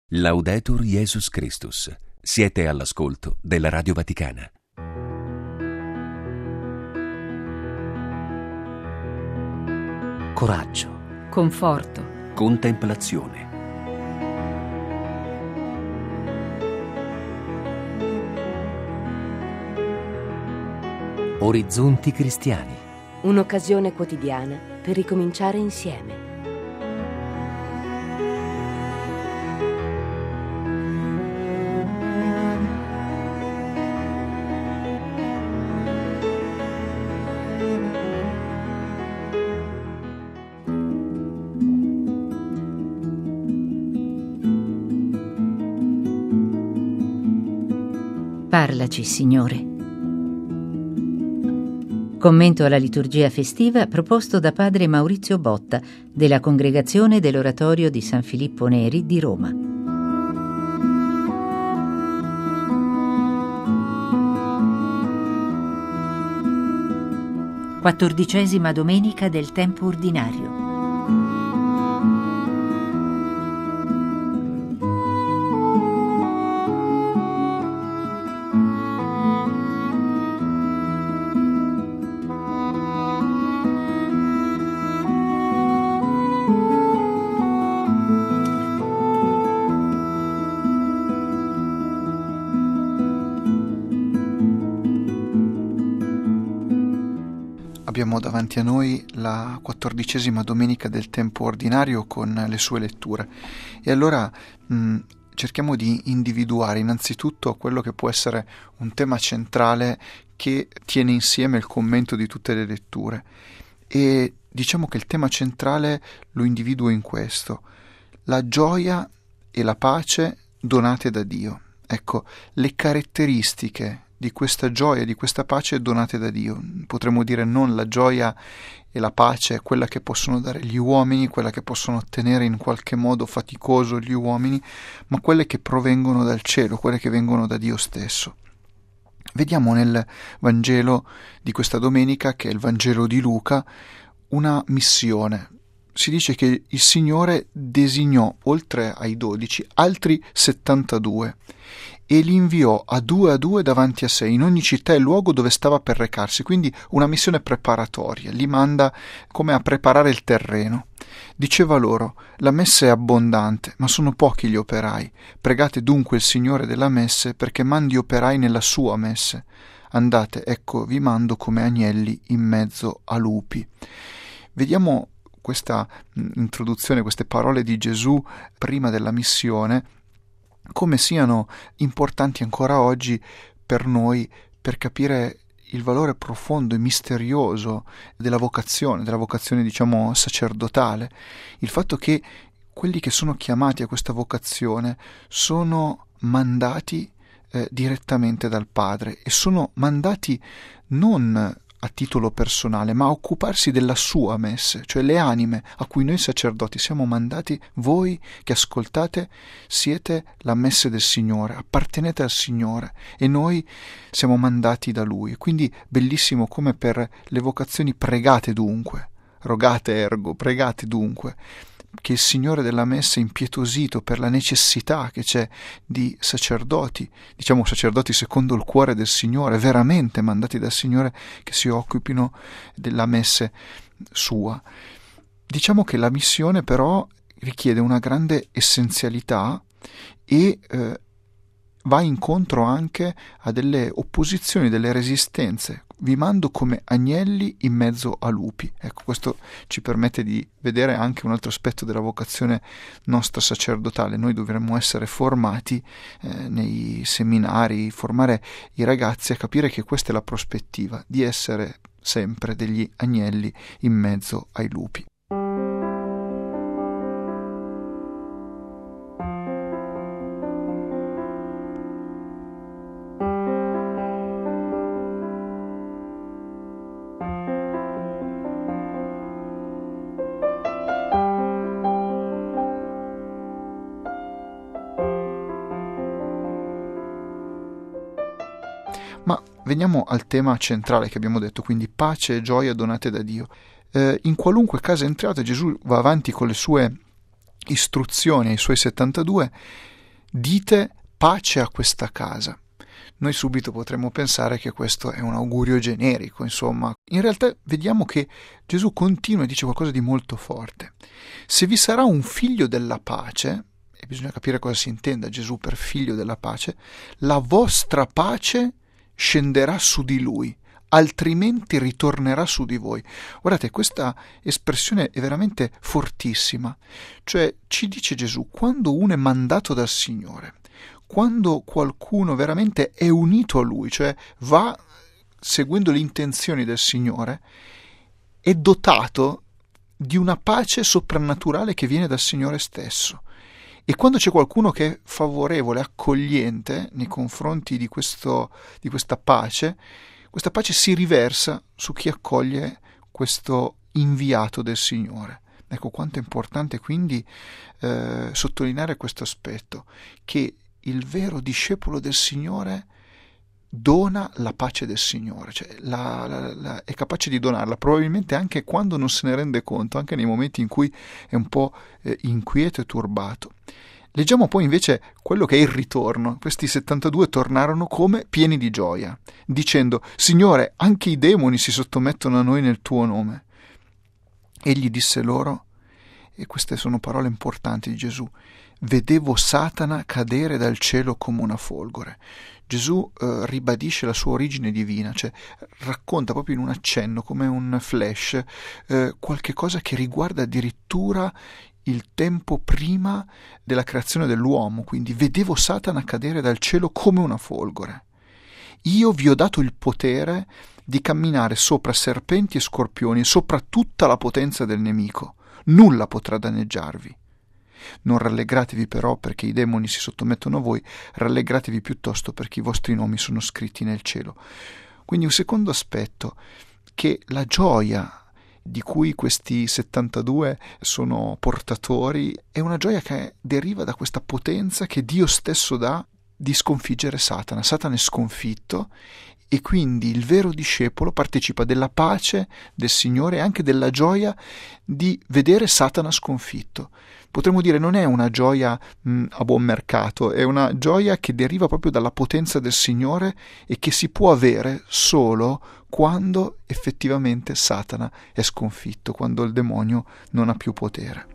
Laudetur Jesus Christus. Siete all'ascolto della Radio Vaticana. Coraggio, conforto, Contemplazione. orizzonti cristiani. un'occasione quotidiana per ricominciare insieme. Parlaci, Signore. Commento alla liturgia festiva proposto da padre Maurizio Botta della Congregazione dell'Oratorio di San Filippo Neri di Roma. Quattordicesima domenica del tempo ordinario. Abbiamo davanti a noi la 14ª domenica del tempo ordinario con le sue letture e allora cerchiamo di individuare innanzitutto quello che può essere un tema centrale che tiene insieme il commento di tutte le letture, e diciamo che il tema centrale lo individuo in questo: la gioia e la pace donate da Dio. Ecco, le caratteristiche di questa gioia, di questa pace donate da Dio. Potremmo dire non la gioia e la pace, quella che possono dare gli uomini, quella che possono ottenere in qualche modo faticoso gli uomini, ma quelle che provengono dal cielo, quelle che vengono da Dio stesso. Vediamo nel Vangelo di questa domenica, che è il Vangelo di Luca, una missione. Si dice che il Signore designò, oltre ai 12, altri 72 e li inviò a due davanti a sé in ogni città e luogo dove stava per recarsi, quindi una missione preparatoria, li manda come a preparare il terreno. Diceva loro: la messe è abbondante, ma sono pochi gli operai. Pregate dunque il Signore della messe perché mandi operai nella sua messe. Andate, ecco, vi mando come agnelli in mezzo a lupi. Vediamo questa introduzione, queste parole di Gesù prima della missione, come siano importanti ancora oggi per noi, per capire il valore profondo e misterioso della vocazione diciamo sacerdotale, il fatto che quelli che sono chiamati a questa vocazione sono mandati direttamente dal Padre, e sono mandati non a titolo personale, ma a occuparsi della sua messe, cioè le anime a cui noi sacerdoti siamo mandati. Voi che ascoltate siete la messe del Signore, appartenete al Signore e noi siamo mandati da Lui. Quindi bellissimo come per le vocazioni: pregate dunque, rogate ergo, pregate dunque, che il Signore della messa, impietosito per la necessità che c'è di sacerdoti, diciamo sacerdoti secondo il cuore del Signore, veramente mandati dal Signore, che si occupino della messe sua. Diciamo che la missione però richiede una grande essenzialità e va incontro anche a delle opposizioni, delle resistenze. Vi mando come agnelli in mezzo a lupi. Ecco, questo ci permette di vedere anche un altro aspetto della vocazione nostra sacerdotale. Noi dovremmo essere formati nei seminari, formare i ragazzi a capire che questa è la prospettiva, di essere sempre degli agnelli in mezzo ai lupi. Ma veniamo al tema centrale che abbiamo detto, quindi pace e gioia donate da Dio. In qualunque casa entrate, Gesù va avanti con le sue istruzioni ai suoi 72 dite pace a questa casa. Noi subito potremmo pensare che questo è un augurio generico, insomma. In realtà vediamo che Gesù continua e dice qualcosa di molto forte. Se vi sarà un figlio della pace, e bisogna capire cosa si intenda Gesù per figlio della pace, la vostra pace scenderà su di lui, altrimenti ritornerà su di voi. Guardate, questa espressione è veramente fortissima. Cioè, ci dice Gesù, quando uno è mandato dal Signore, quando qualcuno veramente è unito a Lui, cioè va seguendo le intenzioni del Signore, è dotato di una pace soprannaturale che viene dal Signore stesso. E quando c'è qualcuno che è favorevole, accogliente nei confronti di questa pace si riversa su chi accoglie questo inviato del Signore. Ecco quanto è importante quindi sottolineare questo aspetto, che il vero discepolo del Signore dona la pace del Signore, cioè è capace di donarla, probabilmente anche quando non se ne rende conto, anche nei momenti in cui è un po' inquieto e turbato. Leggiamo poi invece quello che è il ritorno. Questi 72 tornarono come pieni di gioia, dicendo: Signore, anche i demoni si sottomettono a noi nel tuo nome. Egli disse loro, e queste sono parole importanti di Gesù: vedevo Satana cadere dal cielo come una folgore. Gesù ribadisce la sua origine divina, cioè racconta proprio in un accenno, come un flash, qualche cosa che riguarda addirittura il tempo prima della creazione dell'uomo. Quindi vedevo Satana cadere dal cielo come una folgore. Io vi ho dato il potere di camminare sopra serpenti e scorpioni e sopra tutta la potenza del nemico. Nulla potrà danneggiarvi. Non rallegratevi però perché i demoni si sottomettono a voi, rallegratevi piuttosto perché i vostri nomi sono scritti nel cielo. Quindi un secondo aspetto, che la gioia di cui questi 72 sono portatori è una gioia che deriva da questa potenza che Dio stesso dà di sconfiggere Satana. Satana è sconfitto e quindi il vero discepolo partecipa della pace del Signore e anche della gioia di vedere Satana sconfitto. Potremmo dire non è una gioia a buon mercato, è una gioia che deriva proprio dalla potenza del Signore e che si può avere solo quando effettivamente Satana è sconfitto, quando il demonio non ha più potere.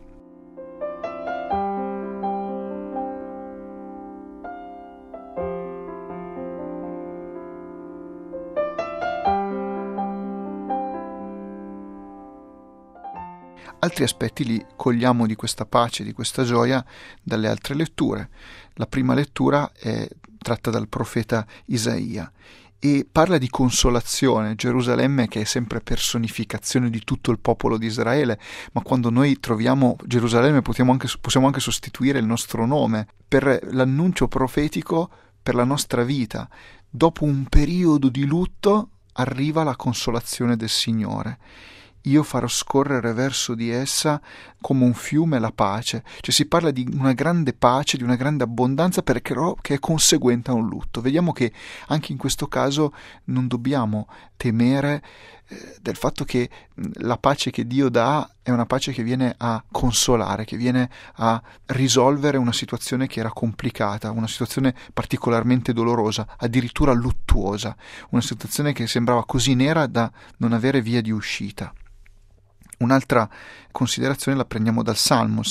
Altri aspetti li cogliamo di questa pace, di questa gioia, dalle altre letture. La prima lettura è tratta dal profeta Isaia e parla di consolazione. Gerusalemme, che è sempre personificazione di tutto il popolo di Israele, ma quando noi troviamo Gerusalemme possiamo anche sostituire il nostro nome per l'annuncio profetico per la nostra vita. Dopo un periodo di lutto arriva la consolazione del Signore. Io farò scorrere verso di essa come un fiume la pace. Cioè si parla di una grande pace, di una grande abbondanza perché che è conseguente a un lutto. Vediamo che anche in questo caso non dobbiamo temere del fatto che la pace che Dio dà è una pace che viene a consolare, che viene a risolvere una situazione che era complicata, una situazione particolarmente dolorosa, addirittura luttuosa, una situazione che sembrava così nera da non avere via di uscita. Un'altra considerazione la prendiamo dal Salmo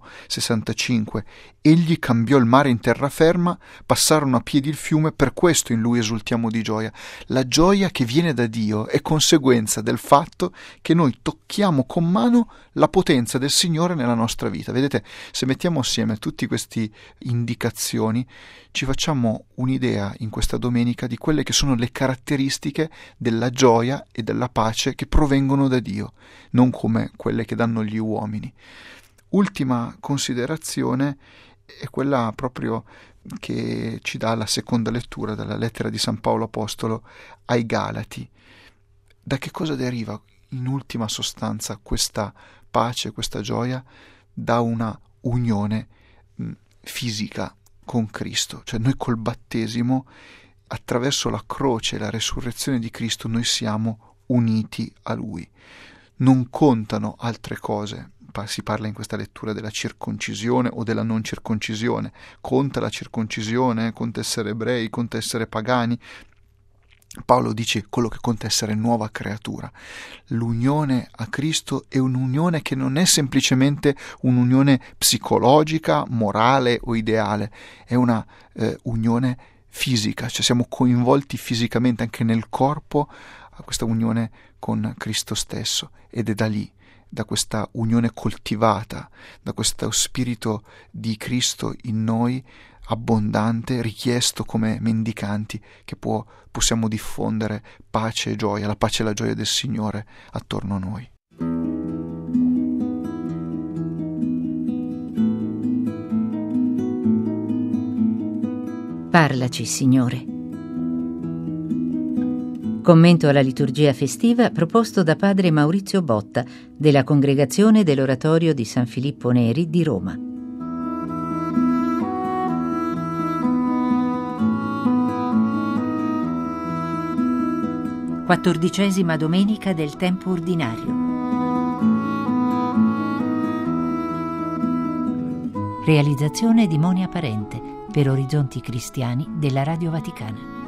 65. Egli cambiò il mare in terraferma, passarono a piedi il fiume, per questo in lui esultiamo di gioia. La gioia che viene da Dio è conseguenza del fatto che noi tocchiamo con mano la potenza del Signore nella nostra vita. Vedete, se mettiamo assieme tutte queste indicazioni, ci facciamo un'idea in questa domenica di quelle che sono le caratteristiche della gioia e della pace che provengono da Dio, non come quelle che danno gli uomini. Ultima considerazione è quella proprio che ci dà la seconda lettura dalla lettera di San Paolo Apostolo ai Galati. Da che cosa deriva in ultima sostanza questa pace, questa gioia? Da una unione fisica con Cristo. Cioè noi col battesimo, attraverso la croce e la resurrezione di Cristo, noi siamo uniti a Lui. Non contano altre cose si parla in questa lettura della circoncisione o della non circoncisione. Conta la circoncisione, conta essere ebrei, conta essere pagani. Paolo dice quello che conta è essere nuova creatura. L'unione a Cristo è un'unione che non è semplicemente un'unione psicologica, morale o ideale, è una unione fisica, cioè siamo coinvolti fisicamente anche nel corpo a questa unione con Cristo stesso, ed è da lì, da questa unione coltivata, da questo spirito di Cristo in noi, abbondante, richiesto come mendicanti, che possiamo diffondere pace e gioia, la pace e la gioia del Signore attorno a noi. Parlaci, Signore. Commento alla liturgia festiva proposto da padre Maurizio Botta della Congregazione dell'Oratorio di San Filippo Neri di Roma. Quattordicesima domenica del tempo ordinario. Realizzazione di Monia Parente per Orizzonti Cristiani della Radio Vaticana.